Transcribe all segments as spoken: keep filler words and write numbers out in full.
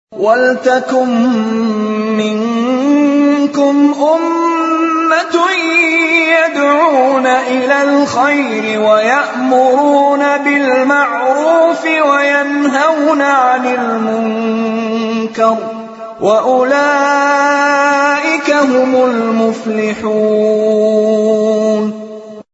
وَلْتَكُن مِّنكُمْ أُمَّةٌ يَدْعُونَ إِلَى الْخَيْرِ وَيَأْمُرُونَ بِالْمَعْرُوفِ وَيَنْهَوْنَ عَنِ الْمُنكَرِ ۚ وَأُولَٰئِكَ هُمُ الْمُفْلِحُونَ.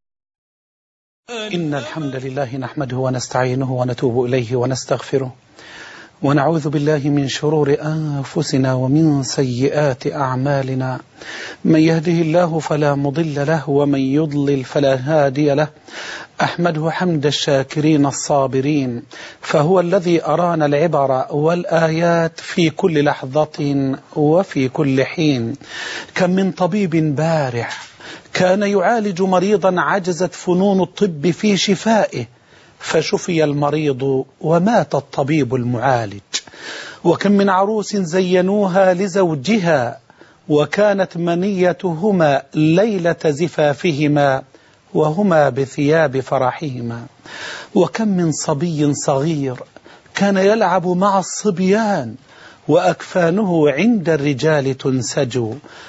إن الحمد لله نحمده ونستعينه ونتوب إليه ونستغفره، ونعوذ بالله من شرور أنفسنا ومن سيئات أعمالنا. من يهده الله فلا مضل له، ومن يضلل فلا هادي له. أحمده حمد الشاكرين الصابرين، فهو الذي أرانا العبر والآيات في كل لحظة وفي كل حين. كم من طبيب بارع كان يعالج مريضا عجزت فنون الطب في شفائه، فشفي المريض ومات الطبيب المعالج. وكم من عروس زينوها لزوجها وكانت منيتهما ليلة زفافهما وهما بثياب فرحهما. وكم من صبي صغير كان يلعب مع الصبيان وأكفانه عند الرجال تنسج.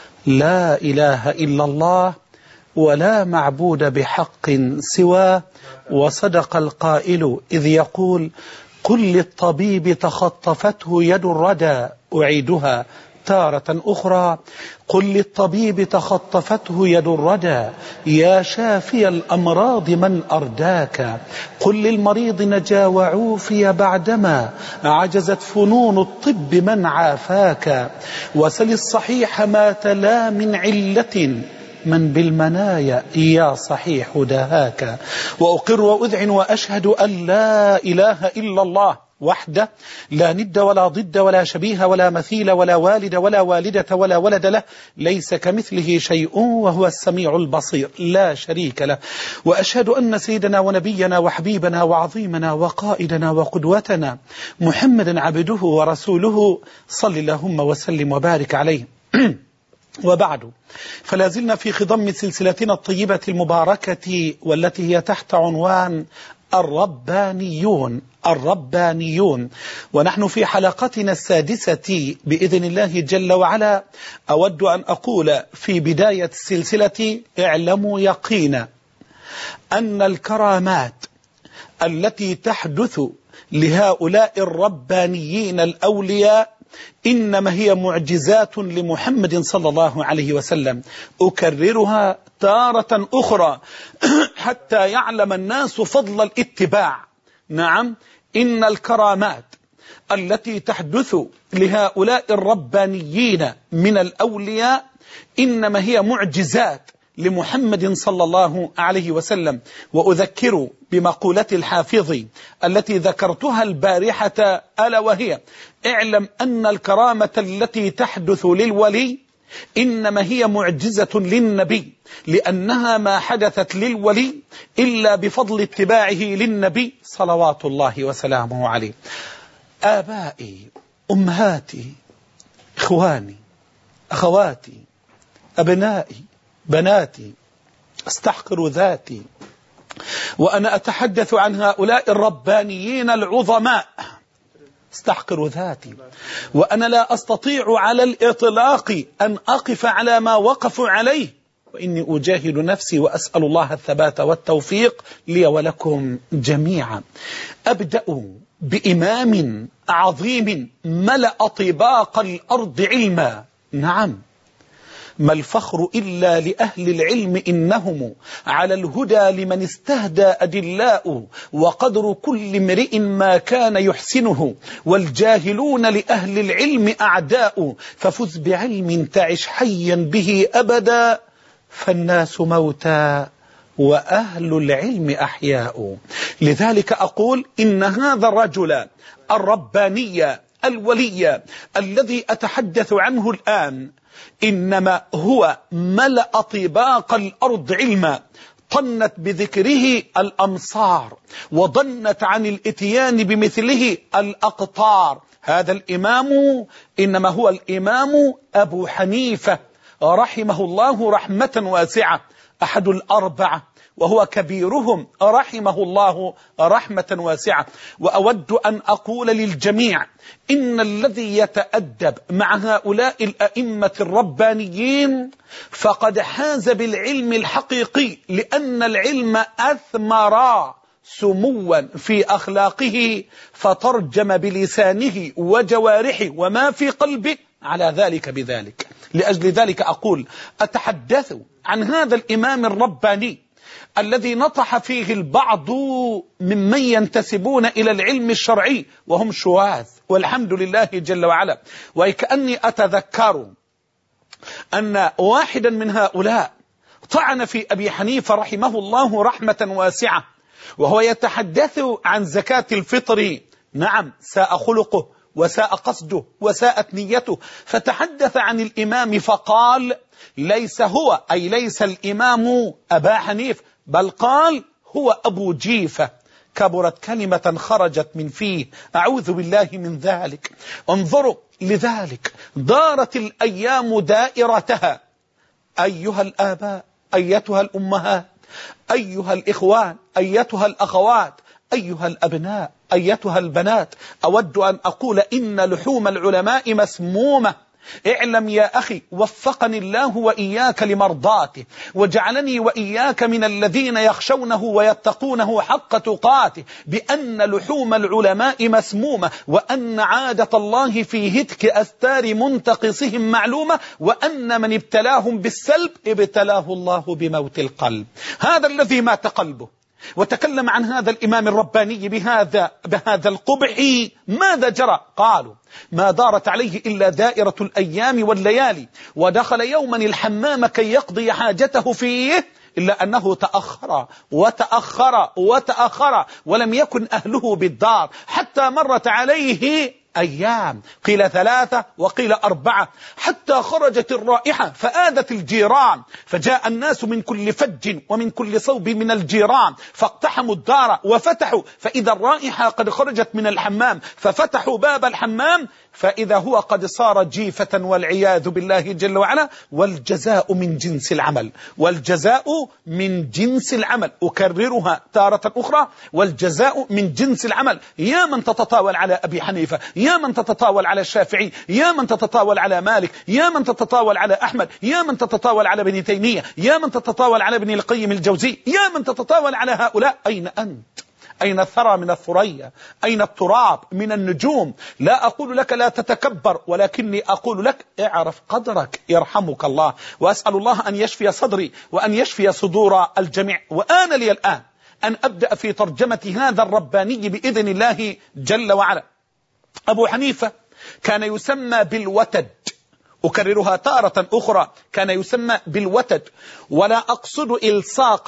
لا إله إلا الله ولا معبود بحق سواه، وصدق القائل إذ يقول: قل للطبيب تخطفته يد الردى أعيدها تارة أخرى. قل للطبيب تخطفته يد الردى يا شافي الأمراض من أرداك. قل للمريض نجا وعوفي بعدما عجزت فنون الطب من عافاك. وسل الصحيح ما تلا من علة من بالمنايا يا صحيح دهاك. وأقر وأذعن وأشهد أن لا إله إلا الله وحده، لا ند ولا ضد ولا شبيه ولا مثيل ولا والد ولا والدة ولا ولد له، ليس كمثله شيء وهو السميع البصير، لا شريك له. وأشهد أن سيدنا ونبينا وحبيبنا وعظيمنا وقائدنا وقدوتنا محمدا عبده ورسوله، صل اللهم وسلم وبارك عليه. وبعد، فلا زلنا في خضم سلسلتنا الطيبة المباركة والتي هي تحت عنوان الربانيون الربانيون ونحن في حلقتنا السادسة بإذن الله جل وعلا. أود أن أقول في بداية السلسلة: اعلموا يقينا أن الكرامات التي تحدث لهؤلاء الربانيين الأولياء إنما هي معجزات لمحمد صلى الله عليه وسلم. أكررها تارة أخرى حتى يعلم الناس فضل الاتباع. نعم، إن الكرامات التي تحدث لهؤلاء الربانيين من الأولياء إنما هي معجزات لمحمد صلى الله عليه وسلم. وأذكر بمقولة الحافظ التي ذكرتها البارحة، ألا وهي: اعلم أن الكرامة التي تحدث للولي إنما هي معجزة للنبي، لأنها ما حدثت للولي إلا بفضل اتباعه للنبي صلوات الله وسلامه عليه. آبائي، أمهاتي، إخواني، أخواتي، أبنائي، بناتي، استحقر ذاتي وأنا أتحدث عن هؤلاء الربانيين العظماء، استحقر ذاتي وأنا لا أستطيع على الإطلاق أن أقف على ما وقفوا عليه، وإني أجاهد نفسي وأسأل الله الثبات والتوفيق لي ولكم جميعا. أبدأ بإمام عظيم ملأ طباق الأرض علما. نعم، ما الفخر إلا لأهل العلم، إنهم على الهدى لمن استهدى أدلاء، وقدر كل امرئ ما كان يحسنه، والجاهلون لأهل العلم أعداء. ففز بعلم تعش حيا به أبدا، فالناس موتى وأهل العلم أحياء. لذلك أقول إن هذا الرجل الرباني الولي الذي أتحدث عنه الآن إنما هو ملأ طباق الأرض علما، طنت بذكره الأمصار وضنت عن الاتيان بمثله الأقطار. هذا الإمام إنما هو الإمام أبو حنيفة رحمه الله رحمة واسعة. أحد الأربعة وهو كبيرهم رحمه الله رحمة واسعة. وأود أن أقول للجميع إن الذي يتأدب مع هؤلاء الأئمة الربانيين فقد حاز بالعلم الحقيقي، لأن العلم أثمر سموا في أخلاقه فترجم بلسانه وجوارحه وما في قلبه على ذلك بذلك. لأجل ذلك أقول أتحدث عن هذا الإمام الرباني الذي نطح فيه البعض ممن ينتسبون إلى العلم الشرعي وهم شواذ، والحمد لله جل وعلا. وكأني أتذكر أن واحدا من هؤلاء طعن في أبي حنيفة رحمه الله رحمة واسعة وهو يتحدث عن زكاة الفطر. نعم، ساء خلقه وساء قصده وساءت نيته، فتحدث عن الإمام فقال ليس هو، أي ليس الإمام أبا حنيف، بل قال هو أبو جيفة. كبرت كلمة خرجت من فيه، أعوذ بالله من ذلك. انظروا، لذلك دارت الأيام دائرتها. أيها الآباء، أيتها الأمهات، أيها الإخوان، أيتها الأخوات، أيها الأبناء، أيتها البنات، أود أن أقول إن لحوم العلماء مسمومة. اعلم يا أخي وفقني الله وإياك لمرضاته وجعلني وإياك من الذين يخشونه ويتقونه حق تقاته، بأن لحوم العلماء مسمومة، وأن عادة الله في هتك أستار منتقصهم معلومة، وأن من ابتلاهم بالسلب ابتلاه الله بموت القلب. هذا الذي مات قلبه وتكلم عن هذا الإمام الرباني بهذا بهذا القبح. ماذا جرى؟ قالوا ما دارت عليه إلا دائرة الأيام والليالي، ودخل يوما الحمام كي يقضي حاجته فيه، إلا أنه تأخر وتأخر وتأخر ولم يكن أهله بالدار، حتى مرت عليه أيام، قيل ثلاثة وقيل أربعة، حتى خرجت الرائحة فآذت الجيران، فجاء الناس من كل فج ومن كل صوب من الجيران فاقتحموا الدار وفتحوا، فإذا الرائحة قد خرجت من الحمام، ففتحوا باب الحمام فإذا هو قد صار جيفة والعياذ بالله جل وعلا. والجزاء من جنس العمل، والجزاء من جنس العمل، أكررها تارة أخرى، والجزاء من جنس العمل. يا من تتطاول على أبي حنيفة، يا من تتطاول على الشافعي، يا من تتطاول على مالك، يا من تتطاول على أحمد، يا من تتطاول على ابن تيمية، يا من تتطاول على ابن القيم الجوزي، يا من تتطاول على هؤلاء، أين أنت؟ أين الثرى من الثريا؟ أين التراب من النجوم؟ لا أقول لك لا تتكبر، ولكني أقول لك اعرف قدرك يرحمك الله. وأسأل الله أن يشفي صدري وأن يشفي صدور الجميع. وآن لي الآن أن أبدأ في ترجمة هذا الرباني بإذن الله جل وعلا. أبو حنيفة كان يسمى بالوتد، أكررها تارة أخرى، كان يسمى بالوتد، ولا أقصد إلصاق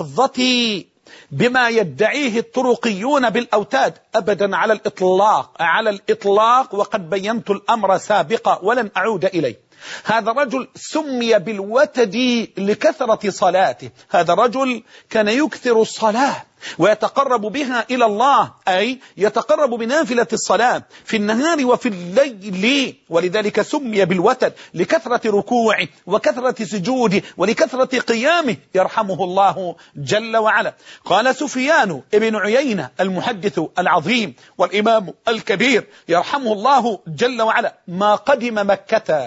اللفظة بما يدعيه الطرقيون بالأوتاد أبدا، على الإطلاق على الإطلاق وقد بينت الأمر سابقا ولن أعود إليه. هذا رجل سمي بالوتد لكثرة صلاته، هذا رجل كان يكثر الصلاة ويتقرب بها إلى الله، أي يتقرب بنافلة الصلاة في النهار وفي الليل، ولذلك سمي بالوتد لكثرة ركوعه وكثرة سجوده ولكثرة قيامه، يرحمه الله جل وعلا. قال سفيان ابن عيينة المحدث العظيم والإمام الكبير يرحمه الله جل وعلا: ما قدم مكة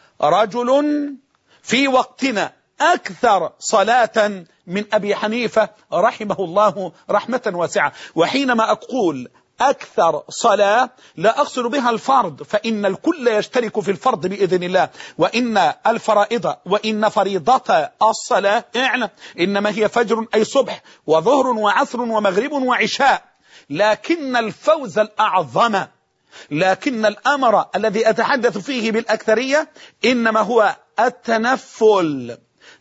رجل في وقتنا أكثر صلاة من أبي حنيفة رحمه الله رحمة واسعة. وحينما أقول أكثر صلاة لا أقصد بها الفرض، فإن الكل يشترك في الفرض بإذن الله، وإن الفرائض وإن فريضة الصلاة اعلم إنما هي فجر أي صبح وظهر وعصر ومغرب وعشاء، لكن الفوز الأعظم، لكن الأمر الذي أتحدث فيه بالأكثرية إنما هو التنفل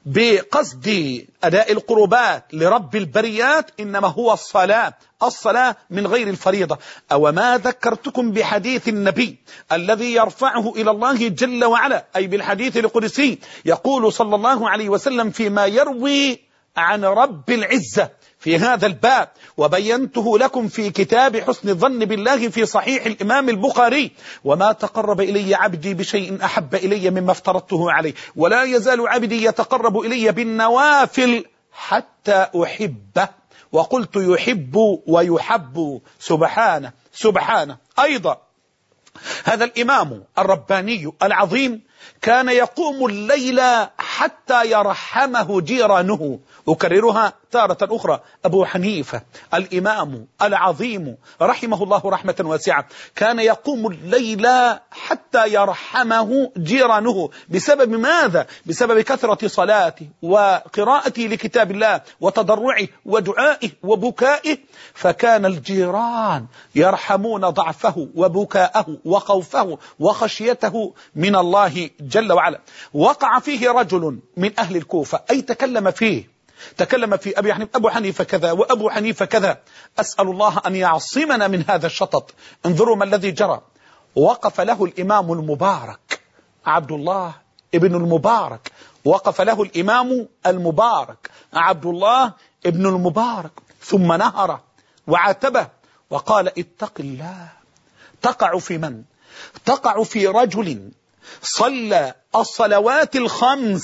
بقصد أداء القربات لرب البريات، إنما هو الصلاة، الصلاة من غير الفريضة. أو ما ذكرتكم بحديث النبي الذي يرفعه إلى الله جل وعلا، أي بالحديث القدسي، يقول صلى الله عليه وسلم فيما يروي عن رب العزة في هذا الباب، وبينته لكم في كتاب حسن الظن بالله في صحيح الإمام البخاري: وما تقرب إلي عبدي بشيء أحب إلي مما افترضته عليه، ولا يزال عبدي يتقرب إلي بالنوافل حتى أحبه. وقلت يحب ويحب، سبحانه سبحانه. أيضا هذا الإمام الرباني العظيم كان يقوم الليل حتى يرحمه جيرانه. أكررها تارة أخرى: أبو حنيفة الإمام العظيم رحمه الله رحمة واسعة كان يقوم الليل حتى يرحمه جيرانه. بسبب ماذا؟ بسبب كثرة صلاته وقراءته لكتاب الله وتضرعه ودعائه وبكائه، فكان الجيران يرحمون ضعفه وبكاءه وخوفه وخشيته من الله جل وعلا. وقع فيه رجل من أهل الكوفة، أي تكلم فيه، تكلم في أبي حنيفة: أبو حنيفة كذا وأبو حنيفة كذا، أسأل الله أن يعصمنا من هذا الشطط. انظروا ما الذي جرى. وقف له الإمام المبارك عبد الله ابن المبارك، وقف له الإمام المبارك عبد الله ابن المبارك، ثم نهر وعاتبه وقال: اتق الله. تقع في من؟ تقع في رجل صلى الصلوات الخمس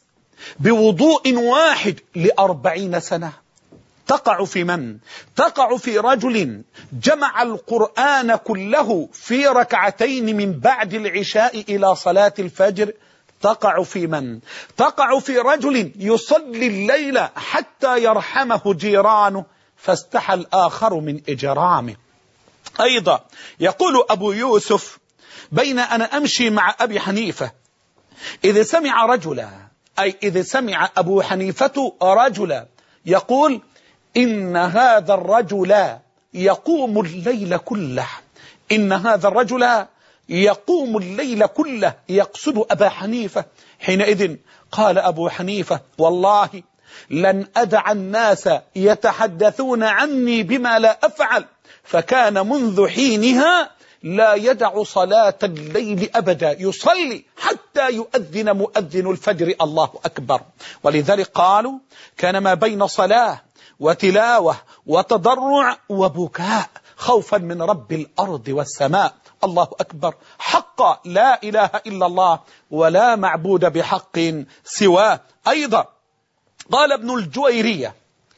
بوضوء واحد لأربعين سنة. تقع في من؟ تقع في رجل جمع القرآن كله في ركعتين من بعد العشاء إلى صلاة الفجر. تقع في من؟ تقع في رجل يصلي الليل حتى يرحمه جيرانه فاستحى الآخر من إجرامه. أيضا يقول أبو يوسف: بين أنا أمشي مع أبي حنيفة إذا سمع رجلا، أي إذا سمع أبو حنيفة رجلا يقول: إن هذا الرجل يقوم الليل كله، إن هذا الرجل يقوم الليل كله، يقصد أبا حنيفة. حينئذ قال أبو حنيفة: والله لن أدع الناس يتحدثون عني بما لا أفعل. فكان منذ حينها لا يدع صلاة الليل أبدا، يصلي حتى يؤذن مؤذن الفجر: الله أكبر. ولذلك قالوا: كان ما بين صلاة وتلاوة وتضرع وبكاء خوفا من رب الأرض والسماء. الله أكبر. حق لا إله إلا الله ولا معبود بحق سواه. أيضا قال ابن الجويرية: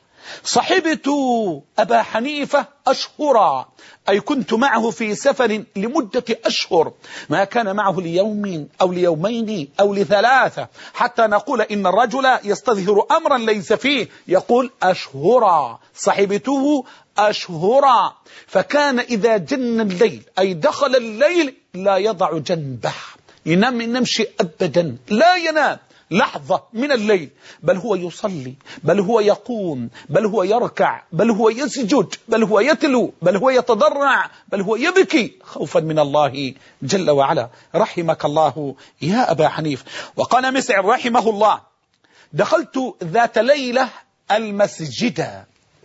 صحبت أبا حنيفة أشهرا، أي كنت معه في سفر لمدة أشهر، ما كان معه ليوم أو ليومين أو لثلاثة، حتى نقول إن الرجل يستظهر أمرا ليس فيه، يقول أشهرا، صحبته أشهرا. فكان إذا جن الليل أي دخل الليل لا يضع جنبه، ينام ينمشي أبدا، لا ينام لحظة من الليل، بل هو يصلي، بل هو يقوم، بل هو يركع، بل هو يسجد، بل هو يتلو، بل هو يتضرع، بل هو يبكي خوفا من الله جل وعلا. رحمك الله يا أبا حنيف. وقال مسعر رحمه الله: دخلت ذات ليلة المسجد،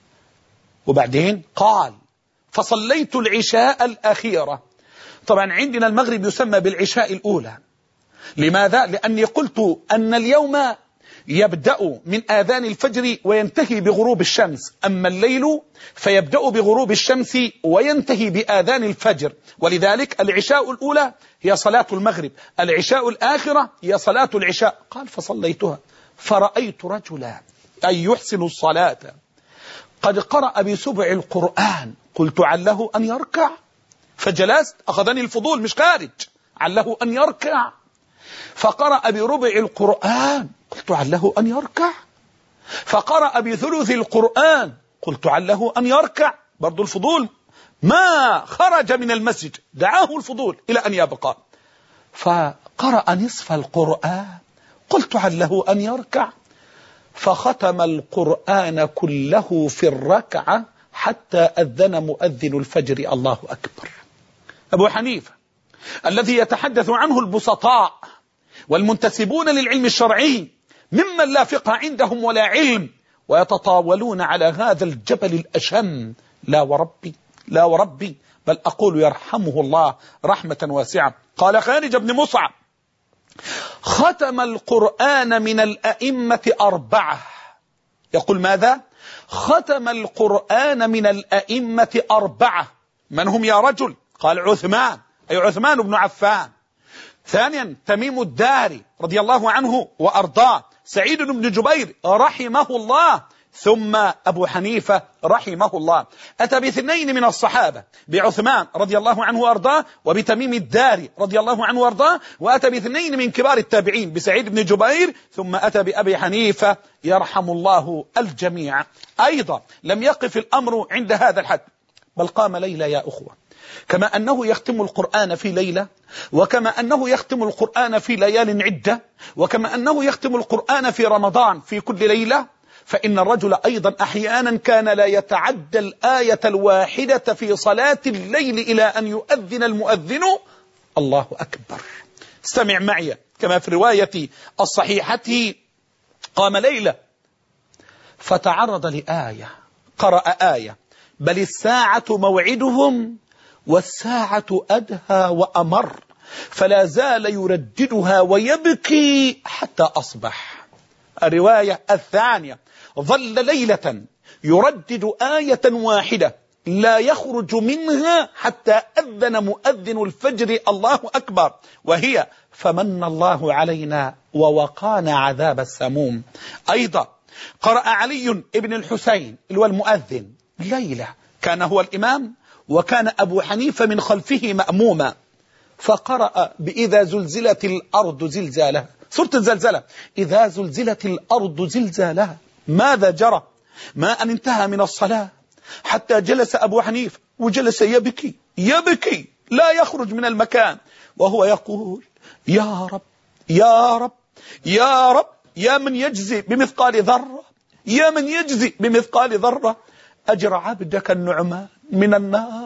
وبعدين قال: فصليت العشاء الأخيرة. طبعا عندنا المغرب يسمى بالعشاء الأولى. لماذا؟ لأني قلت أن اليوم يبدأ من آذان الفجر وينتهي بغروب الشمس، أما الليل فيبدأ بغروب الشمس وينتهي بآذان الفجر. ولذلك العشاء الأولى هي صلاة المغرب، العشاء الآخرة هي صلاة العشاء. قال: فصليتها فرأيت رجلا أي يحسن الصلاة قد قرأ بسبع القرآن، قلت عله أن يركع، فجلست، أخذني الفضول مش خارج، عله أن يركع، فقرأ بربع القرآن، قلت عله أن يركع، فقرأ بثلث القرآن، قلت عله أن يركع، برضو الفضول ما خرج من المسجد، دعاه الفضول إلى أن يبقى، فقرأ نصف القرآن، قلت عله أن يركع، فختم القرآن كله في الركعة حتى أذن مؤذن الفجر: الله أكبر. أبو حنيفة الذي يتحدث عنه البسطاء والمنتسبون للعلم الشرعي ممن لا فقه عندهم ولا علم، ويتطاولون على هذا الجبل الأشم، لا وربي لا وربي، بل أقول يرحمه الله رحمة واسعة. قال خارج بن مصعب: ختم القرآن من الأئمة أربعة. يقول ماذا؟ ختم القرآن من الأئمة أربعة. من هم يا رجل؟ قال عثمان، أي عثمان بن عفان. ثانيا تميم الداري رضي الله عنه وأرضاه، سعيد بن جبير رحمه الله، ثم أبو حنيفة رحمه الله. أتى باثنين من الصحابة، بعثمان رضي الله عنه وأرضاه وبتميم الداري رضي الله عنه وأرضاه، وأتى باثنين من كبار التابعين، بسعيد بن جبير، ثم أتى بأبي حنيفة يرحم الله الجميع. أيضا لم يقف الأمر عند هذا الحد، بل قام ليلة يا أخوة. كما أنه يختم القرآن في ليلة، وكما أنه يختم القرآن في ليال عدة، وكما أنه يختم القرآن في رمضان في كل ليلة، فإن الرجل أيضا أحيانا كان لا يتعدى الآية الواحدة في صلاة الليل إلى أن يؤذن المؤذن الله أكبر. استمع معي كما في رواية الصحيحة، قام ليلة فتعرض لآية، قرأ آية: بل الساعة موعدهم والساعة أدهى وأمر، فلا زال يرددها ويبكي حتى أصبح. الرواية الثانية: ظل ليلة يردد آية واحدة لا يخرج منها حتى أذن مؤذن الفجر الله أكبر، وهي: فمن الله علينا ووقانا عذاب السموم. أيضا قرأ علي ابن الحسين المؤذن ليلة، كان هو الإمام وكان أبو حنيفة من خلفه مأموما، فقرأ بإذا زلزلت الأرض زلزالها، سورة الزلزلة: إذا زلزلت الأرض زلزالها. ماذا جرى؟ ما أن انتهى من الصلاة حتى جلس أبو حنيفة وجلس يبكي يبكي لا يخرج من المكان، وهو يقول: يا رب يا رب يا رب، يا من يجزي بمثقال ذرة، يا من يجزي بمثقال ذرة، أجر عبدك النعمان من النار،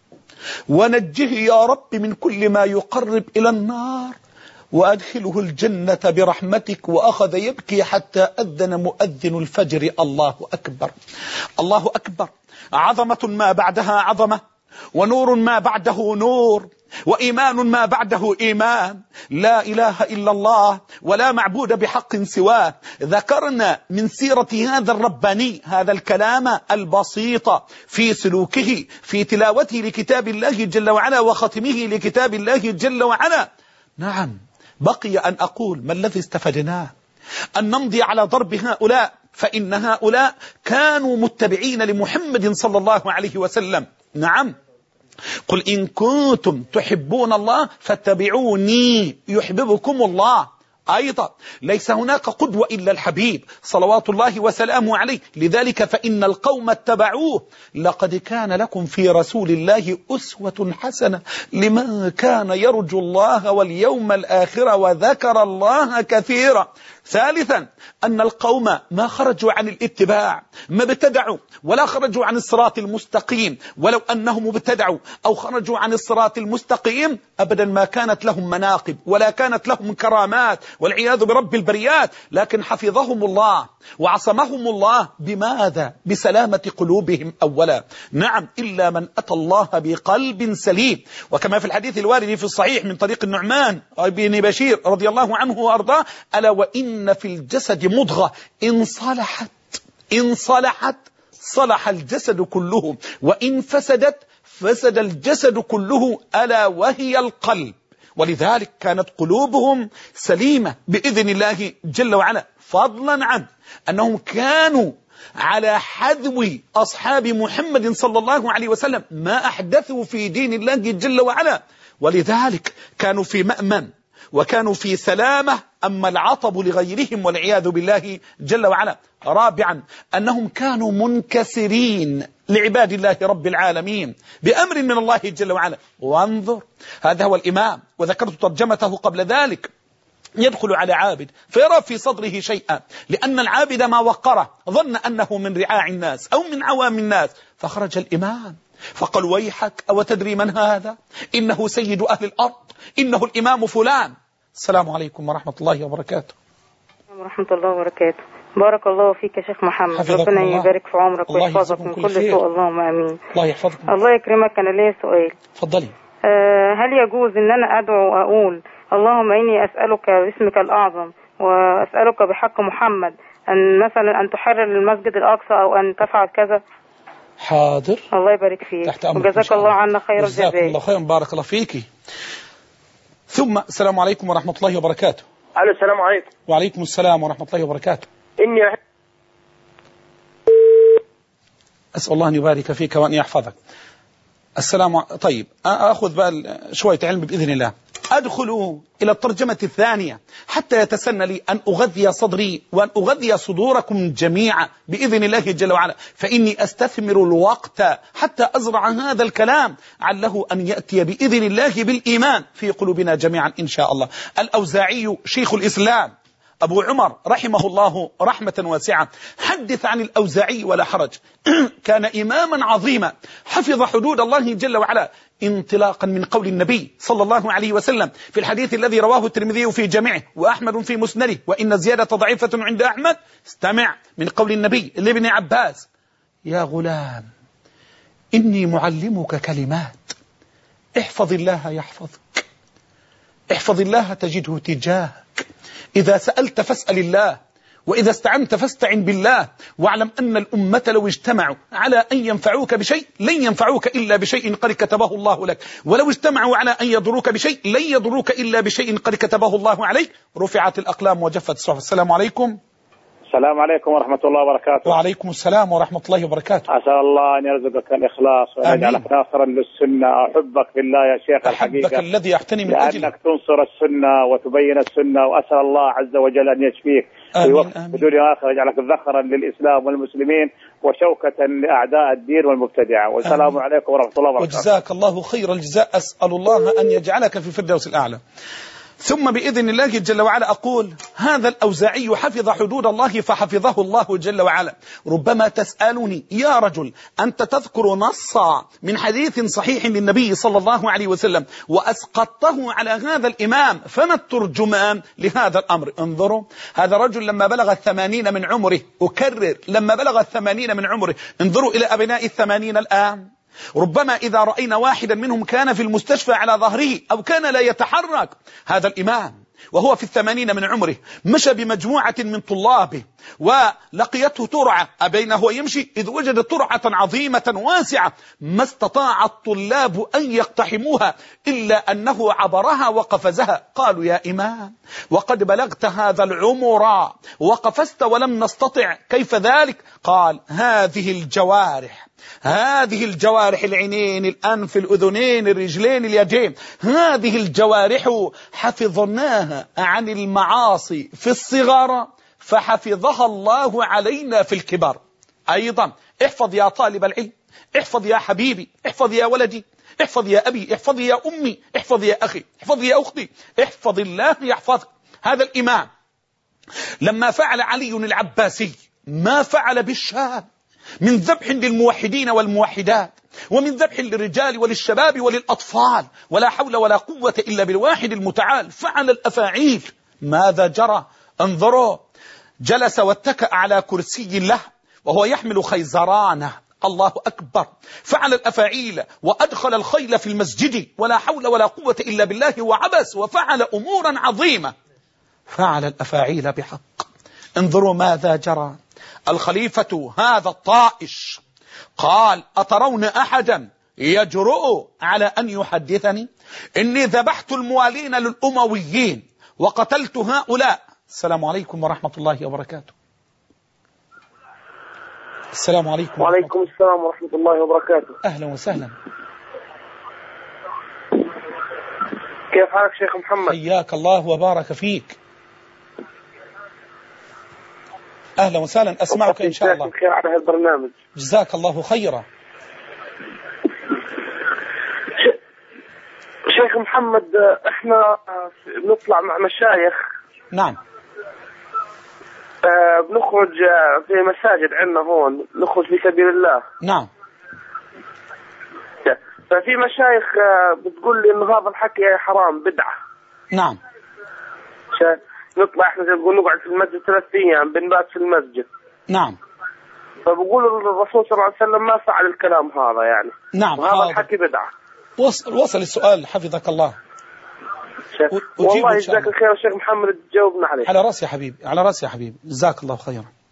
ونجه يا رب من كل ما يقرب إلى النار، وأدخله الجنة برحمتك. وأخذ يبكي حتى أذن مؤذن الفجر الله أكبر. الله أكبر. عظمة ما بعدها عظمة، ونور ما بعده نور، وإيمان ما بعده إيمان. لا إله إلا الله ولا معبود بحق سواه. ذكرنا من سيرة هذا الرباني هذا الكلام البسيط في سلوكه، في تلاوته لكتاب الله جل وعلا وختمه لكتاب الله جل وعلا. نعم، بقي أن أقول ما الذي استفدناه؟ أن نمضي على ضرب هؤلاء، فإن هؤلاء كانوا متبعين لمحمد صلى الله عليه وسلم. نعم، قل إن كنتم تحبون الله فاتبعوني يحببكم الله. أيضا ليس هناك قدوة إلا الحبيب صلوات الله وسلامه عليه، لذلك فإن القوم اتبعوه. لقد كان لكم في رسول الله أسوة حسنة لمن كان يرجو الله واليوم الآخر وذكر الله كثيرا. ثالثا أن القوم ما خرجوا عن الاتباع، ما ابتدعوا ولا خرجوا عن الصراط المستقيم، ولو أنهم ابتدعوا أو خرجوا عن الصراط المستقيم أبدا ما كانت لهم مناقب ولا كانت لهم كرامات والعياذ برب البريات، لكن حفظهم الله وعصمهم الله. بماذا؟ بسلامة قلوبهم أولا. نعم، إلا من أتى الله بقلب سليم، وكما في الحديث الوارد في الصحيح من طريق النعمان بن بشير رضي الله عنه وأرضاه: ألا وإن في الجسد مضغة إن صلحت إن صلحت صلح الجسد كله، وإن فسدت فسد الجسد كله، ألا وهي القلب. ولذلك كانت قلوبهم سليمة بإذن الله جل وعلا، فضلا عن أنهم كانوا على حذو أصحاب محمد صلى الله عليه وسلم، ما أحدثوا في دين الله جل وعلا، ولذلك كانوا في مأمن وكانوا في سلامة. أما العطب لغيرهم والعياذ بالله جل وعلا. رابعا أنهم كانوا منكسرين لعباد الله رب العالمين بأمر من الله جل وعلا. وانظر، هذا هو الإمام، وذكرت ترجمته قبل ذلك. يدخل على عابد فيرى في صدره شيئا، لأن العابد ما وقره، ظن أنه من رعاع الناس أو من عوام الناس، فخرج الإمام فقال: ويحك، أو تدري من هذا؟ إنه سيد أهل الأرض، إنه الإمام فلان. السلام عليكم ورحمة الله وبركاته. ورحمة الله وبركاته. بارك الله فيك يا شيخ محمد، ربنا يبارك في عمرك ويحفظك من كل سوء، اللهم امين. الله يحفظك. الله يكرمك. انا ليا سؤال. اتفضلي. أه هل يجوز ان انا ادعو واقول: اللهم اني اسالك باسمك الاعظم واسالك بحق محمد أن مثلا أن تحرر المسجد الأقصى أو أن تفعل كذا. حاضر. الله يبارك فيك. تحت أمرك. وجزاك الله عنا خير الجزاء. جزاك الله خيرا، بارك الله فيك. ثم السلام عليكم ورحمة الله وبركاته. الو السلام عليكم. وعليكم السلام ورحمة الله وبركاته. إني أسأل الله أن يبارك فيك وأن يحفظك. السلام. طيب أخذ بقى شوية علم بإذن الله. أدخل إلى الترجمة الثانية حتى يتسنى لي أن أغذي صدري وأن أغذي صدوركم جميعا بإذن الله جل وعلا، فإني أستثمر الوقت حتى أزرع هذا الكلام عله أن يأتي بإذن الله بالإيمان في قلوبنا جميعا إن شاء الله. الأوزاعي شيخ الإسلام أبو عمر رحمه الله رحمة واسعة، حدث عن الأوزاعي ولا حرج. كان إماما عظيما حفظ حدود الله جل وعلا انطلاقا من قول النبي صلى الله عليه وسلم في الحديث الذي رواه الترمذي في جامعه وأحمد في مسنده، وإن الزيادة ضعيفة عند أحمد. استمع من قول النبي لابن عباس: يا غلام إني معلمك كلمات، احفظ الله يحفظك، احفظ الله تجده تجاهك، إذا سألت فاسأل الله، وإذا استعنت فاستعن بالله، واعلم أن الأمة لو اجتمعوا على أن ينفعوك بشيء لن ينفعوك إلا بشيء قد كتبه الله لك، ولو اجتمعوا على أن يضروك بشيء لن يضروك إلا بشيء قد كتبه الله عليك. رفعت الأقلام وجفت الصحف. السلام عليكم. السلام عليكم ورحمة الله وبركاته. وعليكم السلام ورحمة الله وبركاته. أسأل الله أن يرزقك الإخلاص وأن يجعلك ناصرا للسنة. أحبك بالله يا شيخ الحقيقة، أحبك الذي يحتني من أجله، لأنك تنصر السنة وتبين السنة، وأسأل الله عز وجل أن يشفيك في وقت بدون آخر، يجعلك ذخرا للإسلام والمسلمين وشوكة لأعداء الدين والمبتدعة. والسلام عليكم ورحمة الله وبركاته. وجزاك الله خير الجزاء. أسأل الله أن يجعلك في الفردوس الأعلى. ثم بإذن الله جل وعلا أقول: هذا الأوزاعي حفظ حدود الله فحفظه الله جل وعلا. ربما تسألني: يا رجل أنت تذكر نصا من حديث صحيح للنبي صلى الله عليه وسلم وأسقطته على هذا الإمام، فما الترجمان لهذا الأمر؟ انظروا، هذا رجل لما بلغ الثمانين من عمره، أكرر لما بلغ الثمانين من عمره. انظروا إلى أبناء الثمانين الآن، ربما إذا رأينا واحدا منهم كان في المستشفى على ظهره أو كان لا يتحرك. هذا الإمام وهو في الثمانين من عمره مشى بمجموعة من طلابه ولقيته ترعة، أبين هو يمشي إذ وجد ترعة عظيمة واسعة ما استطاع الطلاب أن يقتحموها إلا أنه عبرها وقفزها. قالوا: يا إمام وقد بلغت هذا العمر وقفزت ولم نستطع، كيف ذلك؟ قال: هذه الجوارح، هذه الجوارح، العينين، الأنف، الأذنين، الرجلين، اليدين، هذه الجوارح حفظناها عن المعاصي في الصغر فحفظها الله علينا في الكبر. أيضا احفظ يا طالب العلم، احفظ يا حبيبي، احفظ يا ولدي، احفظ يا أبي، احفظ يا أمي، احفظ يا أخي، احفظ يا أختي، احفظ الله يحفظك. هذا الإمام لما فعل علي العباسي ما فعل بالشام من ذبح للموحدين والموحدات، ومن ذبح للرجال وللشباب وللأطفال، ولا حول ولا قوة إلا بالواحد المتعال، فعل الأفاعيل. ماذا جرى؟ انظروا، جلس واتكأ على كرسي له وهو يحمل خيزرانه، الله أكبر، فعل الأفاعيل وأدخل الخيل في المسجد، ولا حول ولا قوة إلا بالله، وعبس وفعل أمورا عظيمة، فعل الأفاعيل بحق. انظروا ماذا جرى. الخليفة هذا الطائش قال: أترون أحدا يجرؤ على أن يحدثني؟ إني ذبحت الموالين للأمويين وقتلت هؤلاء. السلام عليكم ورحمة الله وبركاته. السلام عليكم. وعليكم السلام ورحمة الله وبركاته. أهلا وسهلا. كيف حالك شيخ محمد؟ حياك الله وبارك فيك. أهلا وسهلا، أسمعك إن شاء الله. بخير على هالبرنامج. جزاك الله خيرا. شيخ محمد، احنا بنطلع مع مشايخ. نعم. آه بنخرج في مساجد عندنا هون، نخرج في سبيل الله. نعم. ففي مشايخ بتقول لي انه هذا الحكي حرام، بدعة. نعم. نطلع احنا زي نقول نقعد في المسجد ثلاث ايام، بنبات في المسجد. نعم. فبقول الرسول صلى الله عليه وسلم ما فعل الكلام هذا يعني. نعم. وهذا الحكي بدعة. وصل وصل السؤال، حفظك الله. والله جزاك الخير يا شيخ محمد، تجاوبنا عليه. على راسي يا حبيبي، على راسي يا حبيبي، جزاك الله خيرا.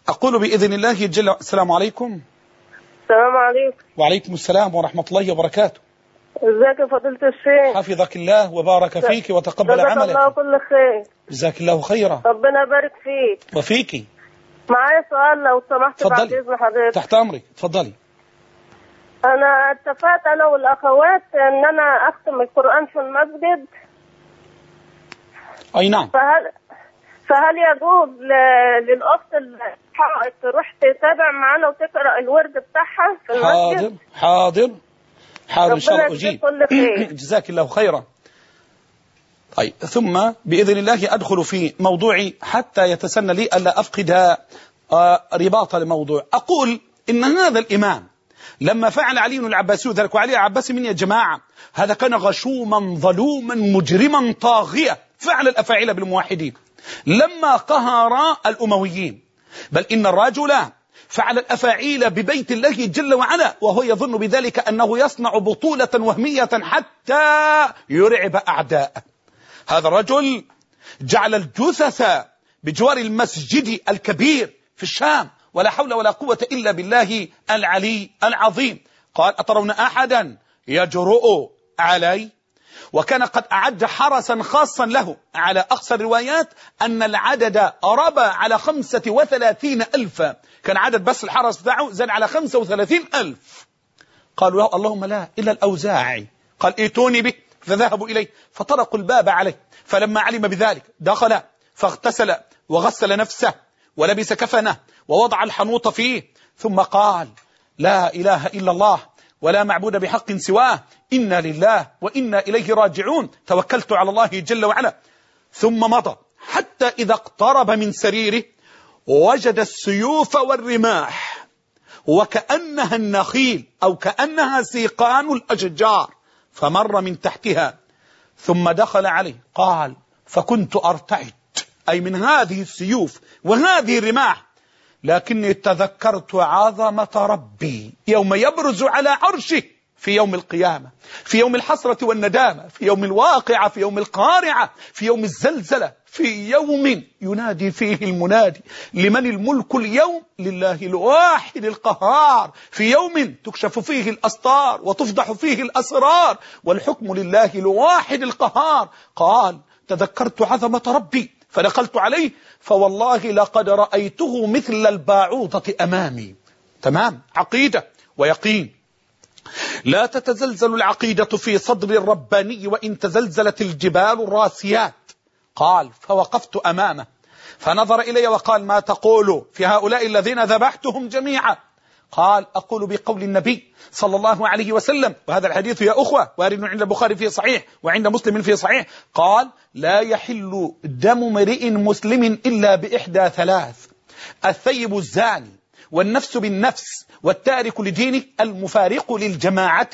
أقول بإذن الله جل. السلام عليكم. السلام عليكم. وعليكم السلام ورحمة الله وبركاته. ازيك يا فضيلة الشيخ؟ حفظك الله وبارك فيك وتقبل عملك. جزاك الله كل خير. جزاك الله خيرا. ربنا يبارك فيك. وفيك. معايا سؤال لو سمحت بعد إذن حضرتك. تحت أمرك، تفضلي. أنا اتفقت أنا والأخوات إن أنا أختم القرآن في المسجد. أي نعم. فهل فهل يجوز للأخت اللي تروح تتابع معانا وتقرأ الورد بتاعها في المسجد؟ حاضر حاضر حاضر إن شاء الله أجيب. جزاك الله خيرا. طيب، ثم بإذن الله أدخل في موضوعي حتى يتسنى لي ألا أفقد رباط الموضوع. أقول إن هذا الإمام لما فعل علي العباسي ذلك، وعلي العباسي من يا جماعة هذا كان غشوما ظلوما مجرما طاغية، فعل الأفاعيل بالموحدين لما قهر الأمويين، بل إن الرجل فعل الأفاعيل ببيت الله جل وعلا وهو يظن بذلك أنه يصنع بطولة وهمية حتى يرعب أعداءه. هذا الرجل جعل الجثث بجوار المسجد الكبير في الشام، ولا حول ولا قوة إلا بالله العلي العظيم. قال: أترون أحدا يجرؤ علي؟ وكان قد أعد حرسا خاصا له، على أقصى الروايات أن العدد ربى على خمسة وثلاثين ألفا، كان عدد بس الحرس بتاعه زاد على خمسة وثلاثين ألف. قالوا له: اللهم لا إلا الأوزاعي. قال: ائتوني به، فذهبوا إليه فطرقوا الباب عليه، فلما علم بذلك دخل فاغتسل وغسل نفسه ولبس كفنه ووضع الحنوط فيه، ثم قال: لا إله إلا الله ولا معبود بحق سواه، إنا لله وإنا إليه راجعون، توكلت على الله جل وعلا. ثم مضى حتى إذا اقترب من سريره وجد السيوف والرماح وكأنها النخيل أو كأنها سيقان الأشجار، فمر من تحتها ثم دخل عليه. قال: فكنت أرتعد أي من هذه السيوف وهذه الرماح، لكني تذكرت عظمة ربي يوم يبرز على عرشه في يوم القيامة، في يوم الحسرة والندامة، في يوم الواقعة، في يوم القارعة، في يوم الزلزلة، في يوم ينادي فيه المنادي: لمن الملك اليوم؟ لله الواحد القهار، في يوم تكشف فيه الأستار وتفضح فيه الأسرار، والحكم لله الواحد القهار. قال: تذكرت عظمة ربي فدخلت عليه فوالله لقد رأيته مثل الباعوضة أمامي. تمام، عقيدة ويقين. لا تتزلزل العقيدة في صدر الرباني وإن تزلزلت الجبال الراسيات. قال: فوقفت أمامه فنظر إلي وقال: ما تقول في هؤلاء الذين ذبحتهم جميعا؟ قال: أقول بقول النبي صلى الله عليه وسلم، وهذا الحديث يا أخوة وارد عند البخاري في صحيح وعند مسلم في صحيح. قال: لا يحل دم امرئ مسلم إلا بإحدى ثلاث: الثيب الزاني والنفس بالنفس والتارك لدينه المفارق للجماعة.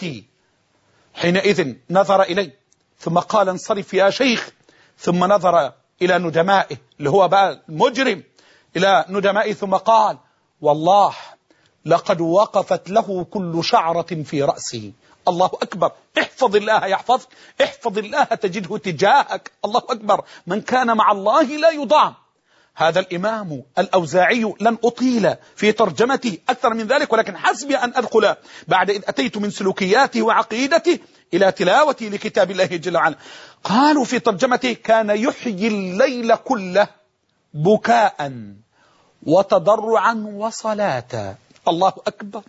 حينئذ نظر إلي ثم قال: انصرف يا شيخ. ثم نظر إلى ندمائه اللي هو بقى المجرم، إلى ندمائه، ثم قال: والله لقد وقفت له كل شعرة في رأسه. الله أكبر. احفظ الله يحفظك، احفظ الله تجده تجاهك. الله أكبر. من كان مع الله لا يضام. هذا الإمام الأوزاعي لن أطيل في ترجمتي أكثر من ذلك، ولكن حسبي أن أدخل بعد إذ أتيت من سلوكياته وعقيدته إلى تلاوتي لكتاب الله جل وعلا. قالوا في ترجمته: كان يحيي الليل كله بكاء وتضرعا وصلاة. الله أكبر.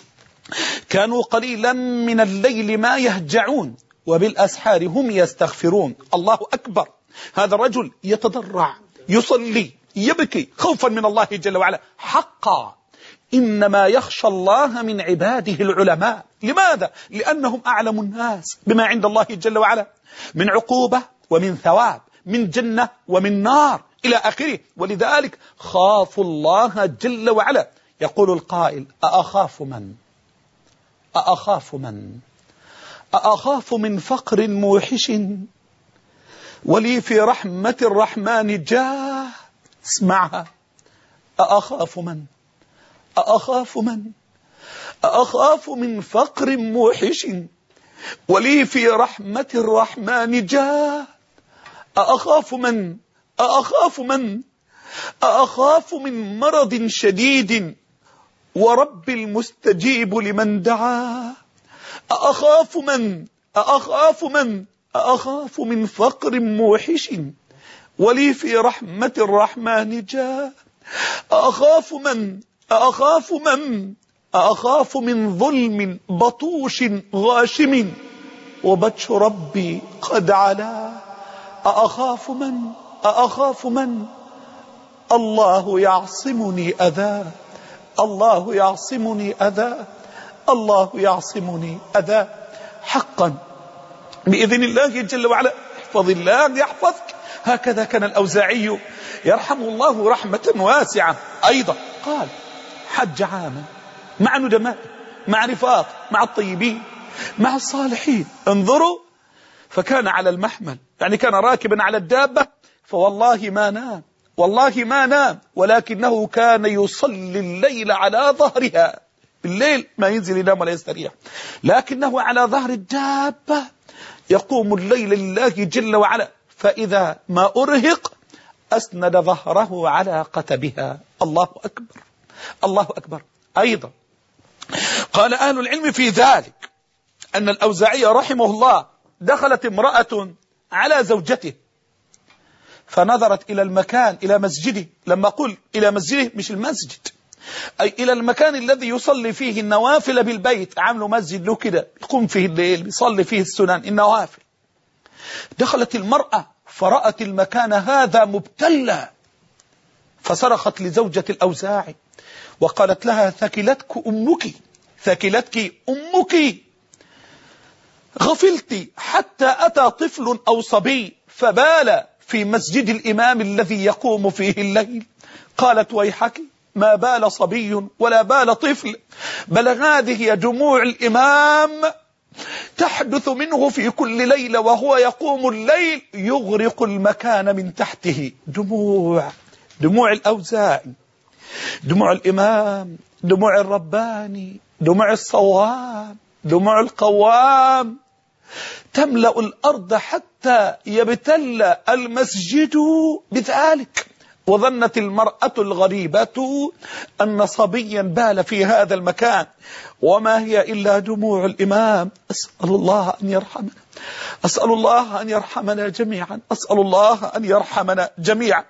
كانوا قليلا من الليل ما يهجعون وبالأسحار هم يستغفرون. الله أكبر. هذا الرجل يتضرع، يصلي، يبكي خوفا من الله جل وعلا. حقا إنما يخشى الله من عباده العلماء. لماذا؟ لأنهم أعلم الناس بما عند الله جل وعلا من عقوبة ومن ثواب، من جنة ومن نار إلى آخره. ولذلك خافوا الله جل وعلا. يقول القائل: أأخاف من أأخاف من أأخاف من فقر موحش ولي في رحمة الرحمن جاه. اسمعها: أأخاف من أأخاف من أأخاف من فقر موحش ولي في رحمة الرحمن جاه. أأخاف من أأخاف من أخاف من مرض شديد ورب المستجيب لمن دعا، أخاف من أخاف من أخاف من فقر موحش ولي في رحمة الرحمن جاء، أخاف من أخاف من أخاف من ظلم بطوش غاشم وبطش ربي قد علا، أخاف من أخاف من الله يعصمني أذى، الله يعصمني أذى، الله يعصمني أذى. حقا بإذن الله جل وعلا احفظ الله يحفظك. هكذا كان الأوزاعي يرحمه الله رحمة واسعة. أيضا قال حج عاما مع ندماء، مع رفاق، مع الطيبين، مع الصالحين. انظروا، فكان على المحمل، يعني كان راكبا على الدابة، فوالله ما نام، والله ما نام، ولكنه كان يصلي الليل على ظهرها. بالليل ما ينزل ينام ولا يستريح، لكنه على ظهر الدابة يقوم الليل لله جل وعلا، فإذا ما أرهق أسند ظهره على قتبها. الله أكبر، الله أكبر. أيضا قال أهل العلم في ذلك أن الأوزاعي رحمه الله دخلت امرأة على زوجته فنظرت إلى المكان، إلى مسجده. لما أقول إلى مسجده مش المسجد، أي إلى المكان الذي يصلي فيه النوافل بالبيت، عملوا مسجد له كده يقوم فيه الليل يصلي فيه السنن النوافل. دخلت المرأة فرأت المكان هذا مبتلى، فصرخت لزوجة الأوزاعي وقالت لها ثكلتك أمك، ثكلتك أمك، غفلت حتى أتى طفل أو صبي فبال في مسجد الإمام الذي يقوم فيه الليل. قالت ويحك، ما بال صبي ولا بال طفل، بل هذه دموع الإمام تحدث منه في كل ليلة وهو يقوم الليل يغرق المكان من تحته. دموع دموع الأوزاعي، دموع الإمام، دموع الرباني، دموع الصوام، دموع القوام تملأ الأرض حتى يبتل المسجد بذلك. وظنت المرأة الغريبة أن صبيا بال في هذا المكان، وما هي إلا دموع الإمام. أسأل الله أن يرحمنا، أسأل الله أن يرحمنا جميعا، أسأل الله أن يرحمنا جميعا.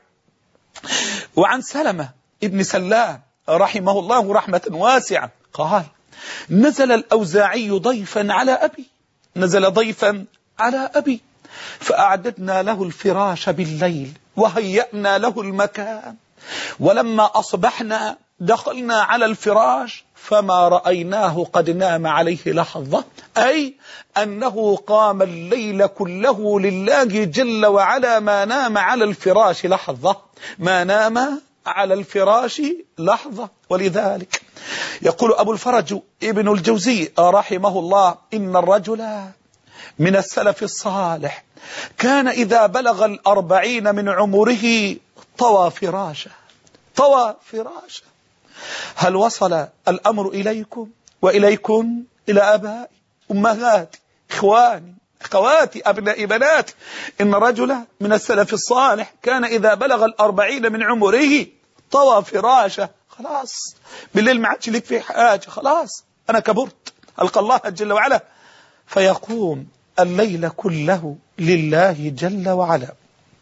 وعن سلمة ابن سلام رحمه الله رحمة واسعة قال نزل الأوزاعي ضيفا على أبي، نزل ضيفا على أبي فأعددنا له الفراش بالليل وهيأنا له المكان، ولما أصبحنا دخلنا على الفراش فما رأيناه قد نام عليه لحظة، أي أنه قام الليل كله لله جل وعلا، ما نام على الفراش لحظة، ما نام على الفراش لحظة. ولذلك يقول أبو الفرج ابن الجوزي رحمه الله إن الرجل من السلف الصالح كان إذا بلغ الأربعين من عمره طوى فراشه، طوى فراشه. هل وصل الأمر إليكم وإليكم إلى أبائي أمهاتي إخواني أخواتي أبناء بناتي؟ إن رجل من السلف الصالح كان إذا بلغ الأربعين من عمره طوى فراشه، خلاص بالليل ما عادش لك في حاجة، خلاص أنا كبرت، ألقى الله جل وعلا، فيقوم الليل كله لله جل وعلا.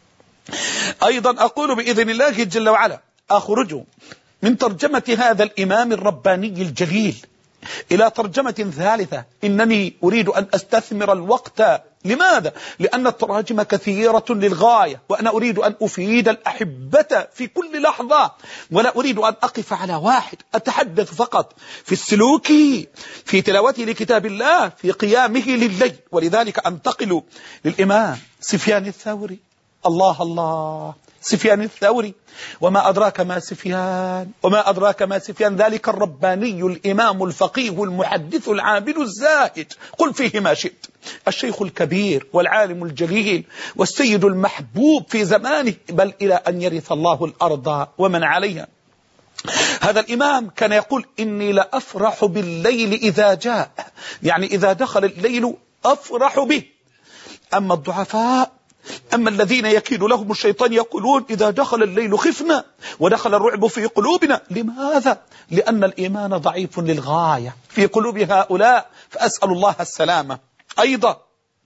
أيضا أقول بإذن الله جل وعلا أخرج من ترجمة هذا الإمام الرباني الجليل إلى ترجمة ثالثة. إنني أريد أن أستثمر الوقت. لماذا؟ لأن التراجم كثيرة للغاية، وأنا أريد أن أفيد الأحبة في كل لحظة، ولا أريد أن أقف على واحد أتحدث فقط في السلوك، في تلاوته لكتاب الله، في قيامه لليل. ولذلك أنتقل للإمام سفيان الثوري. الله الله، سفيان الثوري، وما أدراك ما سفيان، وما أدراك ما سفيان، ذلك الرباني الإمام الفقيه المحدث العابد الزاهد، قل فيه ما شئت، الشيخ الكبير والعالم الجليل والسيد المحبوب في زمانه، بل إلى أن يرث الله الأرض ومن عليها. هذا الإمام كان يقول إني لأفرح بالليل إذا جاء، يعني إذا دخل الليل أفرح به. أما الضعفاء أما الذين يكيد لهم الشيطان يقولون إذا دخل الليل خفنا ودخل الرعب في قلوبنا. لماذا؟ لأن الإيمان ضعيف للغاية في قلوب هؤلاء، فأسأل الله السلامة. أيضا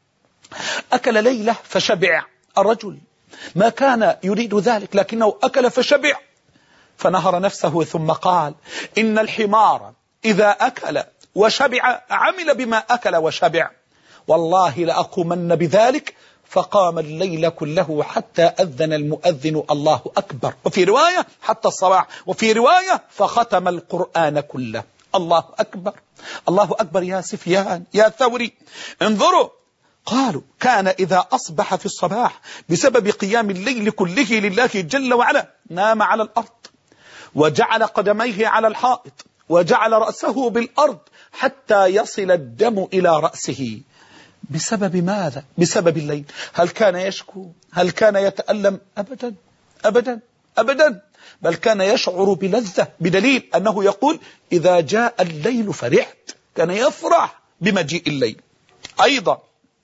أكل ليلة فشبع الرجل، ما كان يريد ذلك لكنه أكل فشبع، فنهر نفسه ثم قال إن الحمار إذا أكل وشبع عمل بما أكل وشبع، والله لأقومن بذلك. فقام الليل كله حتى أذن المؤذن الله أكبر، وفي رواية حتى الصباح، وفي رواية فختم القرآن كله. الله أكبر، الله أكبر يا سفيان يا ثوري. انظروا، قالوا كان إذا أصبح في الصباح بسبب قيام الليل كله لله جل وعلا نام على الأرض وجعل قدميه على الحائط وجعل رأسه بالأرض حتى يصل الدم إلى رأسه. بسبب ماذا؟ بسبب الليل. هل كان يشكو؟ هل كان يتألم؟ أبدا أبدا أبدا، بل كان يشعر بلذة، بدليل أنه يقول إذا جاء الليل فرحت، كان يفرح بمجيء الليل. أيضا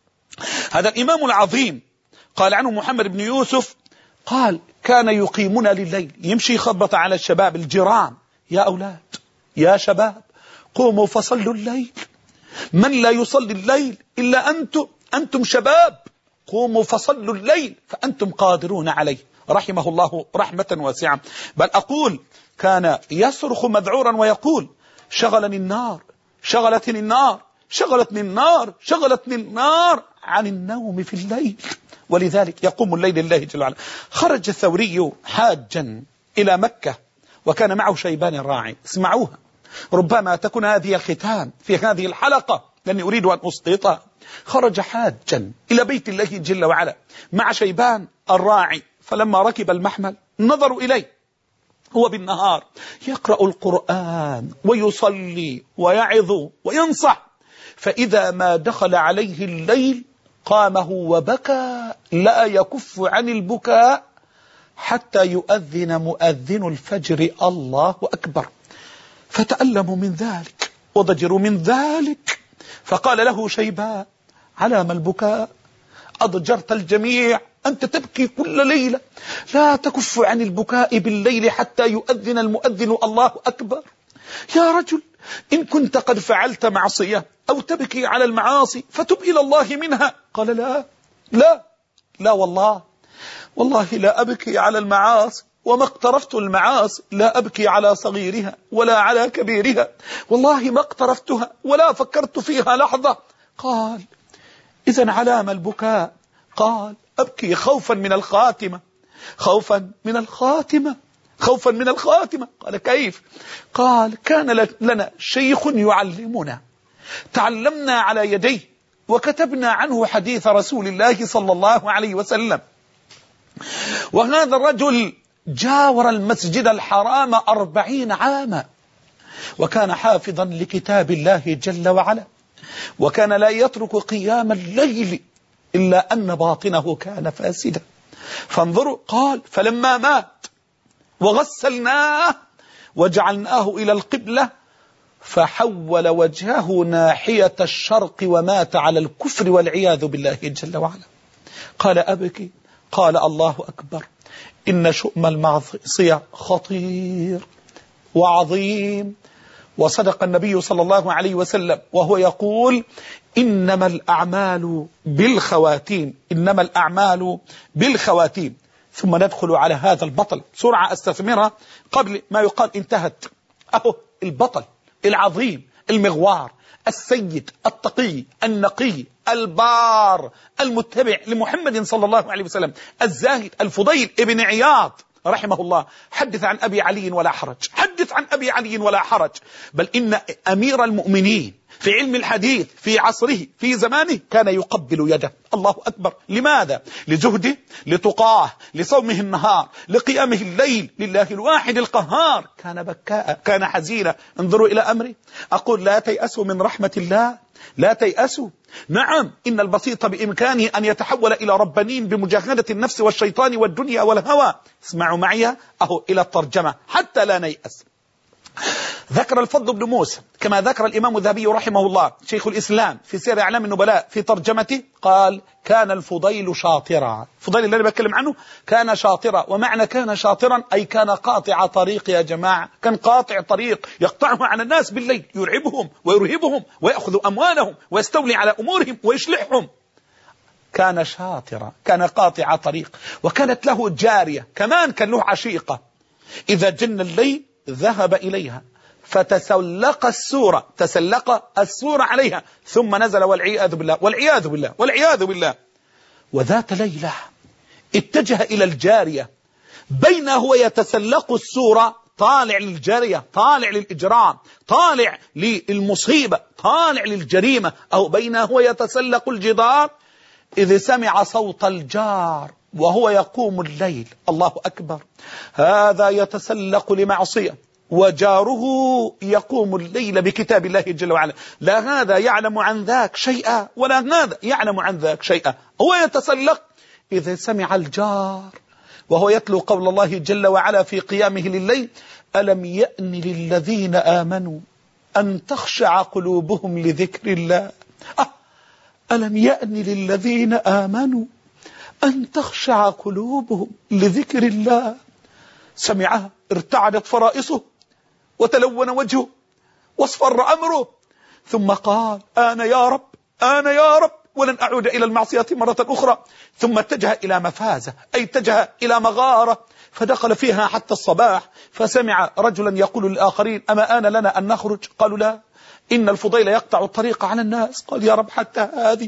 هذا الإمام العظيم قال عنه محمد بن يوسف، قال كان يقيمنا لليل، يمشي خبط على الشباب الجيران، يا أولاد يا شباب قوموا فصلوا الليل، من لا يصلي الليل إلا أنتم، أنتم شباب قوموا فصلوا الليل فأنتم قادرون عليه، رحمه الله رحمة واسعة. بل أقول كان يصرخ مذعورا ويقول شغلني النار شغلتني النار شغلتني النار شغلتني النار عن النوم في الليل، ولذلك يقوم الليل لله جل وعلا. خرج الثوري حاجا إلى مكة وكان معه شيبان الراعي، اسمعوها ربما تكون هذه الختام في هذه الحلقة لأني أريد أن أسقطها. خرج حاجا إلى بيت الله جل وعلا مع شيبان الراعي، فلما ركب المحمل نظروا إليه هو بالنهار يقرأ القرآن ويصلي ويعظ وينصح، فإذا ما دخل عليه الليل قامه وبكى لا يكف عن البكاء حتى يؤذن مؤذن الفجر الله أكبر، فتألموا من ذلك وضجروا من ذلك، فقال له شيبان على ما البكاء؟ أضجرت الجميع، أنت تبكي كل ليلة، لا تكف عن البكاء بالليل حتى يؤذن المؤذن الله أكبر. يا رجل إن كنت قد فعلت معصية أو تبكي على المعاصي فتب إلى الله منها. قال لا لا لا والله والله لا أبكي على المعاصي، وما اقترفت المعاصي، لا أبكي على صغيرها ولا على كبيرها، والله ما اقترفتها ولا فكرت فيها لحظة. قال إذن علام البكاء؟ قال أبكي خوفا من الخاتمة، خوفا من الخاتمة، خوفا من الخاتمة. قال كيف؟ قال كان لنا شيخ يعلمنا، تعلمنا على يديه وكتبنا عنه حديث رسول الله صلى الله عليه وسلم، وهذا الرجل جاور المسجد الحرام أربعين عاما، وكان حافظا لكتاب الله جل وعلا، وكان لا يترك قيام الليل إلا أن باطنه كان فاسدا. فانظروا، قال فلما مات وغسلناه وجعلناه إلى القبلة فحول وجهه ناحية الشرق ومات على الكفر والعياذ بالله جل وعلا. قال أبكي؟ قال الله أكبر، إن شؤم المعصية خطير وعظيم. وصدق النبي صلى الله عليه وسلم وهو يقول إنما الأعمال بالخواتيم، إنما الأعمال بالخواتيم. ثم ندخل على هذا البطل سرعة استثمرها قبل ما يقال انتهت. أهو البطل العظيم المغوار السيد التقي النقي البار المتبع لمحمد صلى الله عليه وسلم الزاهد الفضيل ابن عياض رحمه الله. حدث عن أبي علي ولا حرج، حدث عن أبي علي ولا حرج. بل إن أمير المؤمنين في علم الحديث في عصره في زمانه كان يقبل يده. الله أكبر. لماذا؟ لزهده، لتقاه، لصومه النهار، لقيامه الليل لله الواحد القهار. كان بكاء، كان حزينا. انظروا إلى أمره. أقول لا تيأسوا من رحمة الله، لا تيأسوا. نعم إن البسيط بإمكانه أن يتحول إلى ربانين بمجاهدة النفس والشيطان والدنيا والهوى. اسمعوا معي أهو إلى الترجمة حتى لا نيأس. ذكر الفضل بن موسى كما ذكر الإمام الذهبي رحمه الله شيخ الإسلام في سير أعلام النبلاء في ترجمته قال كان الفضيل شاطرا. الفضيل اللي أنا بتكلم عنه كان شاطرا، ومعنى كان شاطرا أي كان قاطع طريق يا جماعة، كان قاطع طريق يقطعه عن الناس بالليل، يرعبهم ويرهبهم ويأخذ أموالهم ويستولي على أمورهم ويشلحهم. كان شاطرا، كان قاطع طريق. وكانت له جارية كمان، كان له عشيقة، إذا جن الليل ذهب إليها فتسلق السورة، تسلق السورة عليها ثم نزل والعياذ بالله والعياذ بالله والعياذ بالله. وذات ليلة اتجه إلى الجارية، بينه هو يتسلق السورة، طالع للجارية، طالع للإجرام، طالع للمصيبة، طالع للجريمة، أو بينه هو يتسلق الجدار، إذ سمع صوت الجار وهو يقوم الليل. الله أكبر، هذا يتسلق لمعصية وجاره يقوم الليل بكتاب الله جل وعلا، لا هذا يعلم عن ذاك شيئا ولا هذا يعلم عن ذاك شيئا. هو يتسلق إذا سمع الجار وهو يتلو قول الله جل وعلا في قيامه لليل: ألم يأن للذين آمنوا أن تخشع قلوبهم لذكر الله. أه ألم يأن للذين آمنوا أن تخشع قلوبهم لذكر الله. سمعها ارتعدت فرائصه وتلون وجهه واصفر أمره، ثم قال: أنا يا رب، أنا يا رب، ولن أعود إلى المعصية مرة أخرى. ثم اتجه إلى مفازة، أي اتجه إلى مغارة، فدخل فيها حتى الصباح، فسمع رجلا يقول للآخرين: أما آن لنا أن نخرج؟ قالوا: لا، إن الفضيل يقطع الطريق على الناس. قال: يا رب حتى هذه،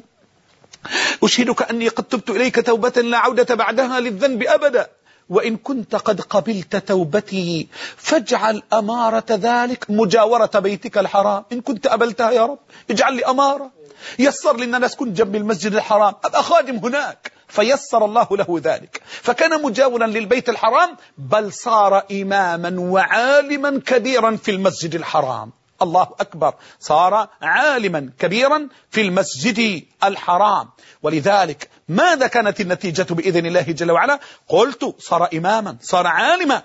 أشهدك أني قد تبت إليك توبة لا عودة بعدها للذنب أبدا، وإن كنت قد قبلت توبتي فاجعل أمارة ذلك مجاورة بيتك الحرام. إن كنت قبلتها يا رب اجعل لي أمارة، يسر لي أن أسكن جنب المسجد الحرام، أبقى خادم هناك. فيسر الله له ذلك، فكان مجاورا للبيت الحرام، بل صار إماما وعالما كبيرا في المسجد الحرام. الله أكبر، صار عالما كبيرا في المسجد الحرام. ولذلك ماذا كانت النتيجة بإذن الله جل وعلا؟ قلت صار إماما، صار عالما.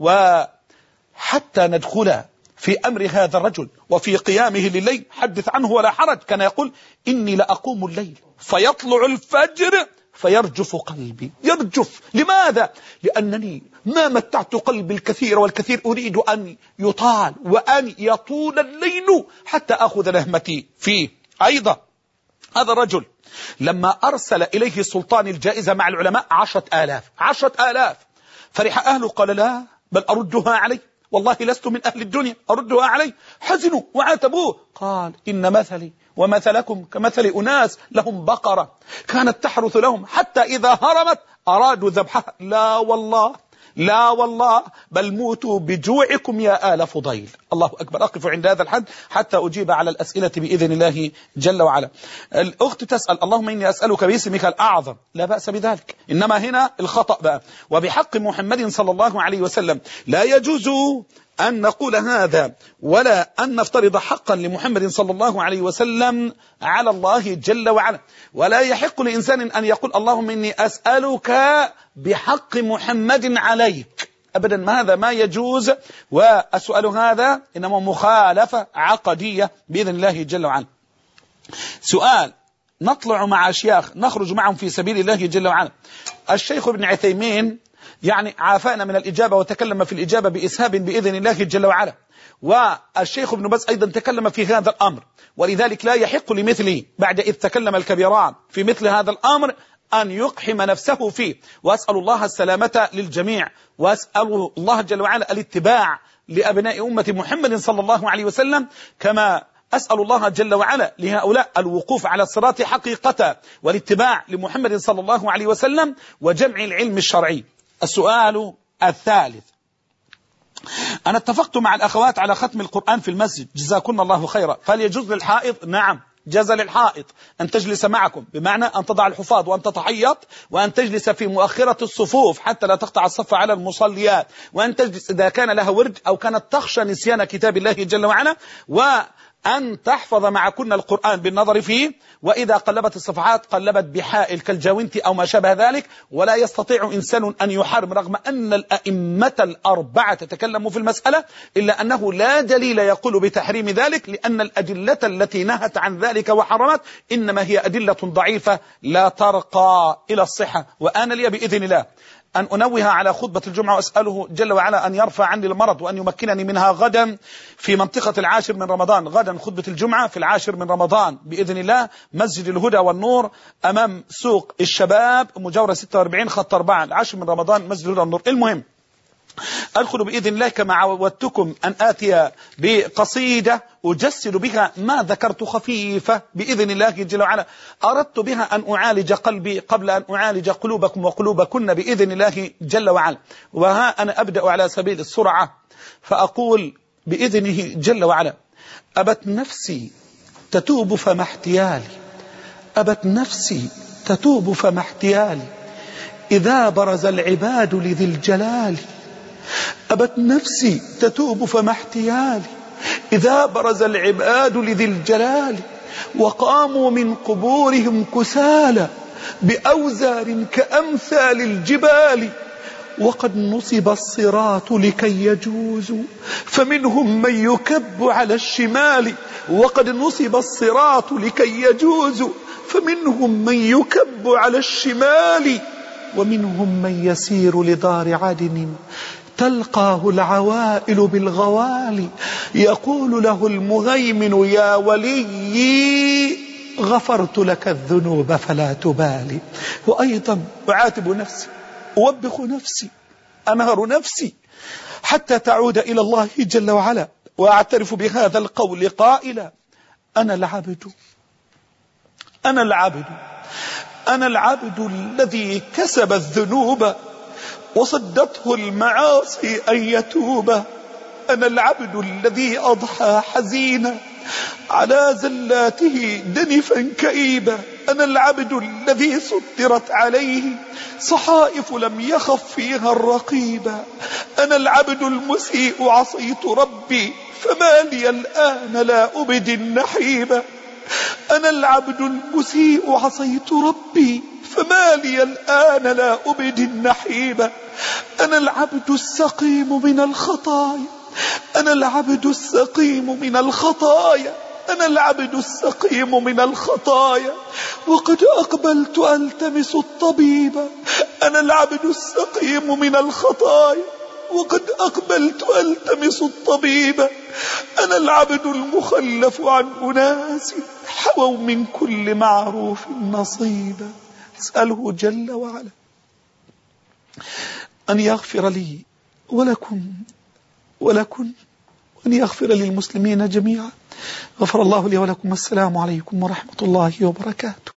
وحتى ندخل في أمر هذا الرجل وفي قيامه لليل، حدث عنه ولا حرج، كان يقول: إني لأقوم الليل فيطلع الفجر فيرجف قلبي. يرجف لماذا؟ لأنني ما متعت قلبي الكثير والكثير، أريد أن يطال وأن يطول الليل حتى أخذ نهمتي فيه. أيضا هذا الرجل لما أرسل إليه السلطان الجائزة مع العلماء عشرة آلاف عشرة آلاف فرح أهله، قال: لا، بل أردها علي، والله لست من أهل الدنيا، أردها علي. حزنوا وعاتبوه. قال: إن مثلي ومثلكم كمثل أناس لهم بقرة كانت تحرث لهم، حتى إذا هرمت أرادوا ذبحها. لا والله، لا والله، بل موتوا بجوعكم يا آل فضيل. الله أكبر. أقف عند هذا الحد حتى أجيب على الأسئلة بإذن الله جل وعلا. الأخت تسأل: اللهم إني أسألك باسمك الأعظم. لا بأس بذلك، إنما هنا الخطأ بقى. وبحق محمد صلى الله عليه وسلم لا يجوز أن نقول هذا، ولا أن نفترض حقا لمحمد صلى الله عليه وسلم على الله جل وعلا. ولا يحق لإنسان أن يقول: اللهم إني أسألك بحق محمد عليك، أبدا، هذا ما يجوز. والسؤال هذا إنما مخالفة عقدية بإذن الله جل وعلا. سؤال: نطلع مع أشياخ نخرج معهم في سبيل الله جل وعلا. الشيخ ابن عثيمين يعني عافانا من الإجابة وتكلم في الإجابة بإسهاب بإذن الله جل وعلا، والشيخ ابن باز أيضا تكلم في هذا الأمر. ولذلك لا يحق لمثلي بعد إذ تكلم الكبيران في مثل هذا الأمر أن يقحم نفسه فيه. وأسأل الله السلامة للجميع، وأسأل الله جل وعلا الاتباع لأبناء أمة محمد صلى الله عليه وسلم، كما أسأل الله جل وعلا لهؤلاء الوقوف على الصراط حقيقة والاتباع لمحمد صلى الله عليه وسلم وجمع العلم الشرعي. السؤال الثالث: أنا اتفقت مع الأخوات على ختم القرآن في المسجد، جزاكم الله خيرا، فهل يجوز للحائض؟ نعم، جاز للحائض أن تجلس معكم، بمعنى أن تضع الحفاظ وأن تتحيط، وأن تجلس في مؤخرة الصفوف حتى لا تقطع الصف على المصليات، وأن تجلس إذا كان لها ورد أو كانت تخشى نسيان كتاب الله جل وعلا، و أن تحفظ معكن القرآن بالنظر فيه، وإذا قلبت الصفحات قلبت بحائل كالجاونت أو ما شابه ذلك. ولا يستطيع إنسان أن يحرم رغم أن الأئمة الأربعة تتكلموا في المسألة، إلا أنه لا دليل يقول بتحريم ذلك، لأن الأدلة التي نهت عن ذلك وحرمت إنما هي أدلة ضعيفة لا ترقى إلى الصحة. وآن لي بإذن الله أن أنوه على خطبة الجمعة، وأسأله جل وعلا أن يرفع عني المرض وأن يمكنني منها غدا في منطقة العاشر من رمضان. غدا خطبة الجمعة في العاشر من رمضان بإذن الله، مسجد الهدى والنور أمام سوق الشباب، مجاورة ستة وأربعين خط أربعة، العاشر من رمضان مسجد الهدى والنور. المهم أدخل بإذن الله كما عودتكم أن آتي بقصيدة أجسد بها ما ذكرت خفيفة بإذن الله جل وعلا. أردت بها أن أعالج قلبي قبل أن أعالج قلوبكم وقلوبكن بإذن الله جل وعلا. وها أنا أبدأ على سبيل السرعة فأقول بإذنه جل وعلا: أبت نفسي تتوب فما احتيالي، أبت نفسي تتوب فما احتيالي، إذا برز العباد لذي الجلال. أبت نفسي تتوب فما احتيالي، إذا برز العباد لذي الجلال، وقاموا من قبورهم كسالى بأوزار كأمثال الجبال. وقد نصب الصراط لكي يجوزوا فمنهم من يكب على الشمال، وقد نصب الصراط لكي يجوزوا فمنهم من يكب على الشمال، ومنهم من يسير لدار عدن تلقاه العوائل بالغوالي، يقول له المهيمن: يا ولي غفرت لك الذنوب فلا تبالي. وأيضا أعاتب نفسي، أوبخ نفسي، أنهر نفسي حتى تعود إلى الله جل وعلا، وأعترف بهذا القول قائلا: أنا العبد، أنا العبد، أنا العبد الذي كسب الذنوب وصدته المعاصي أن يتوب. أنا العبد الذي أضحى حزينا على زلاته دنفا كئيبا. أنا العبد الذي سطرت عليه صحائف لم يخف فيها الرقيبا. أنا العبد المسيء عصيت ربي فما لي الآن لا أبدي النحيبا. أنا العبد المسيء عصيت ربي فما لي الآن لا أبدي النحيبا. أنا العبد السقيم من الخطايا، أنا العبد السقيم من الخطايا، أنا العبد السقيم من الخطايا، وقد أقبلت ألتمس الطبيب. أنا العبد السقيم من الخطايا وقد أقبلت ألتمس الطبيب. أنا العبد المخلف عن أناس حووا من كل معروف نصيبا. أسأله جل وعلا أن يغفر لي ولكم ولكم وأن يغفر للمسلمين جميعا. غفر الله لي ولكم. السلام عليكم ورحمة الله وبركاته.